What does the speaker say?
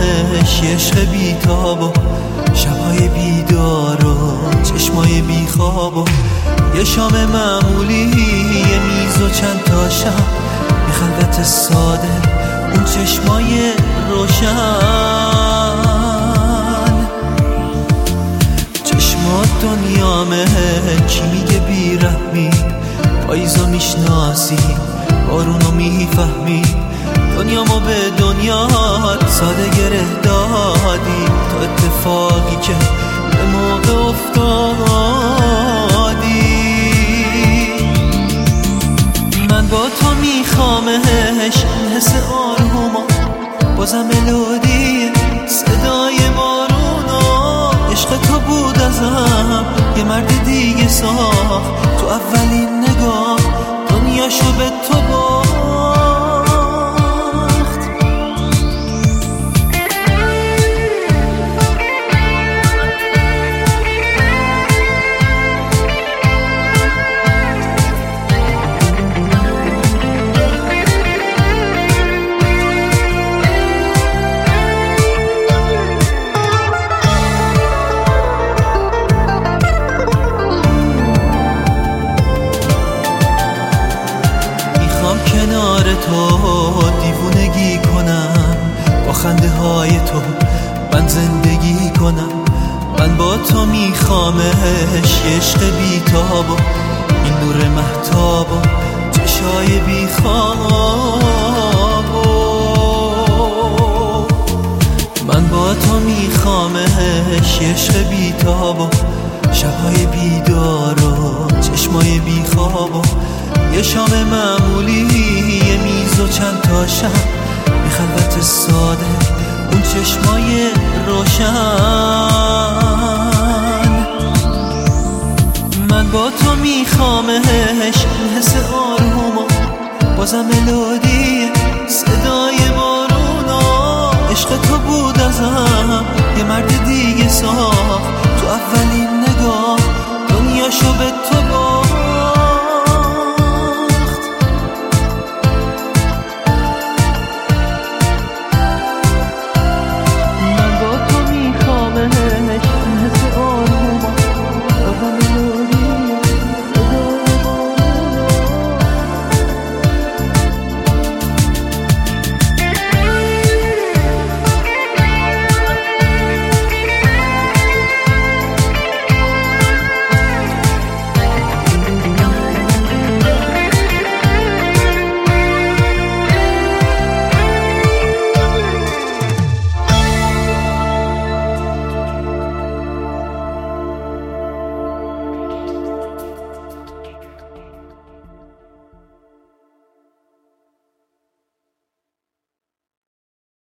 میخوامش، یه عشق بیتاب و شبای بیدار و چشمای بیخواب و یه شام معمولی، یه میز و چند تا شب، یه خلوت ساده، اون چشمای روشن. چشمات دنیامه، کی میگه بیرحمی، پاییزو میشناسی، بارونو میفهمی، دنیامو به دنیات ساده گره دادی، تو اتفاقی که به موقع افتادی. من با تو میخوامش، این حس آروما، بازم ملودی صدای بارونا، عشق تو بود ازم، یه مرد دیگه ساخت تو اولین نگاه، دنیاشو به تو باخت. کنار تو دیوونگی کنم، با خنده های تو من زندگی کنم. من با تو میخوامش، یه عشق بیتاب و این نور مهتاب و چشای بیخواب و من با تو میخوامش، یه عشق بیتاب و شبهای بیدار و چشمای بیخواب و یه شام معمولی، یه میز و چند تا شب، یه خلوت ساده، اون چشمای روشن. من با تو میخوامش، این حس آروما، بازم ملودی صدای بارونا، عشق تو بود ازم، یه مرد دیگه ساخت تو اولین نگاه، دنیاشو به تو